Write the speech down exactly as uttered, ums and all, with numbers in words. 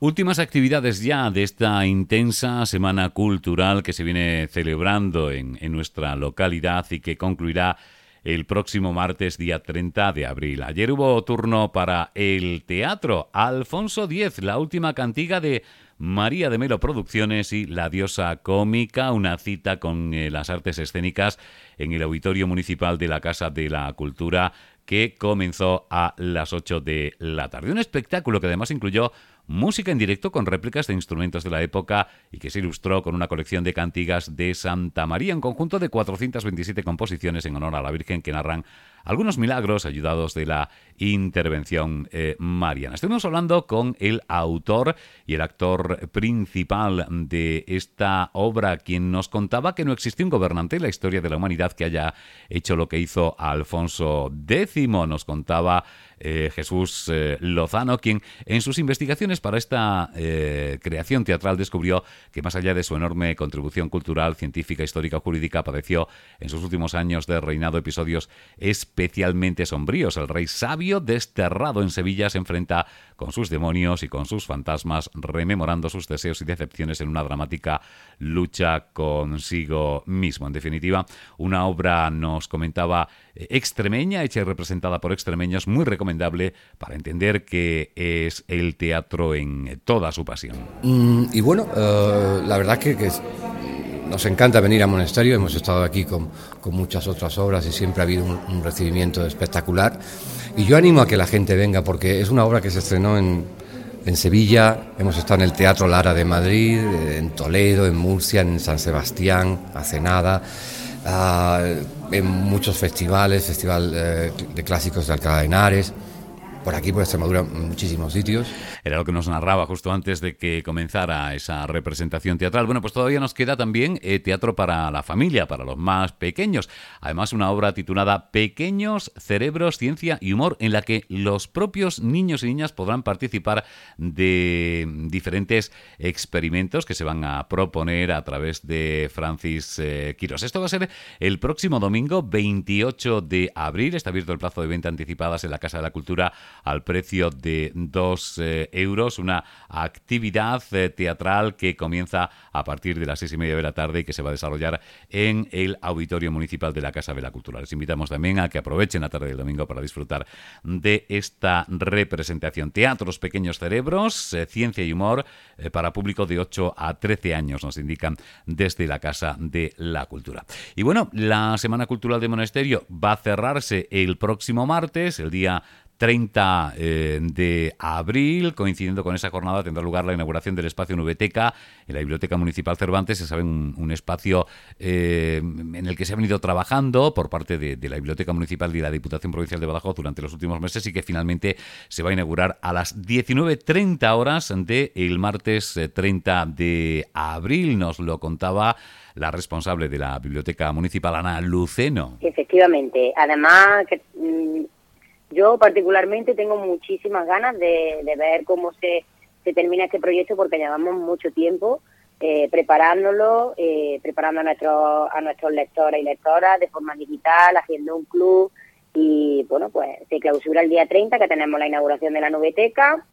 Últimas actividades ya de esta intensa semana cultural que se viene celebrando en, en nuestra localidad y que concluirá el próximo martes, día treinta de abril. Ayer hubo turno para el teatro. Alfonso X, la última cantiga de María de Melo Producciones y La Diosa Cómica, una cita con eh, las artes escénicas en el Auditorio Municipal de la Casa de la Cultura, que comenzó a las ocho de la tarde. Un espectáculo que además incluyó música en directo con réplicas de instrumentos de la época y que se ilustró con una colección de cantigas de Santa María, un conjunto de cuatrocientas veintisiete composiciones en honor a la Virgen que narran algunos milagros ayudados de la intervención eh, mariana. Estuvimos hablando con el autor y el actor principal de esta obra, quien nos contaba que no existe un gobernante en la historia de la humanidad que haya hecho lo que hizo Alfonso X. Nos contaba eh, Jesús eh, Lozano, quien en sus investigaciones para esta eh, creación teatral descubrió que más allá de su enorme contribución cultural, científica, histórica o jurídica, padeció en sus últimos años de reinado episodios especialmente sombríos. El rey sabio, desterrado en Sevilla, se enfrenta con sus demonios y con sus fantasmas, rememorando sus deseos y decepciones en una dramática lucha consigo mismo. En definitiva, una obra, nos comentaba, extremeña, hecha y representada por extremeños, muy recomendable para entender qué es el teatro en toda su pasión. Mm, y bueno, uh, la verdad que, que es, nos encanta venir a Monasterio. Hemos estado aquí con, con muchas otras obras y siempre ha habido un, un recibimiento espectacular. Y yo animo a que la gente venga porque es una obra que se estrenó en, en Sevilla, hemos estado en el Teatro Lara de Madrid, en Toledo, en Murcia, en San Sebastián, hace nada, uh, en muchos festivales, Festival eh, de Clásicos de Alcalá de Henares. Por aquí, por Extremadura, muchísimos sitios. Era lo que nos narraba justo antes de que comenzara esa representación teatral. Bueno, pues todavía nos queda también eh, teatro para la familia, para los más pequeños. Además, una obra titulada Pequeños Cerebros, Ciencia y Humor, en la que los propios niños y niñas podrán participar de diferentes experimentos que se van a proponer a través de Francis eh, Quirós. Esto va a ser el próximo domingo, veintiocho de abril. Está abierto el plazo de venta anticipadas en la Casa de la Cultura al precio de dos eh, euros, una actividad eh, teatral que comienza a partir de las seis y media de la tarde y que se va a desarrollar en el Auditorio Municipal de la Casa de la Cultura. Les invitamos también a que aprovechen la tarde del domingo para disfrutar de esta representación. Teatro Los Pequeños Cerebros, eh, Ciencia y Humor, eh, para público de ocho a trece años, nos indican desde la Casa de la Cultura. Y bueno, la Semana Cultural de Monasterio va a cerrarse el próximo martes, el día treinta eh, de abril, coincidiendo con esa jornada, tendrá lugar la inauguración del espacio Nubeteca en la Biblioteca Municipal Cervantes. Se sabe, un, un espacio eh, en el que se ha venido trabajando por parte de, de la Biblioteca Municipal y la Diputación Provincial de Badajoz durante los últimos meses y que finalmente se va a inaugurar a las diecinueve treinta horas del martes treinta de abril. Nos lo contaba la responsable de la Biblioteca Municipal, Ana Luceno. Efectivamente. Además, que mmm, yo particularmente tengo muchísimas ganas de, de ver cómo se, se termina este proyecto, porque llevamos mucho tiempo eh, preparándolo, eh, preparando a, nuestro, a nuestros lectores y lectoras de forma digital, haciendo un club y, bueno, pues se clausura el día treinta, que tenemos la inauguración de la Nubeteca,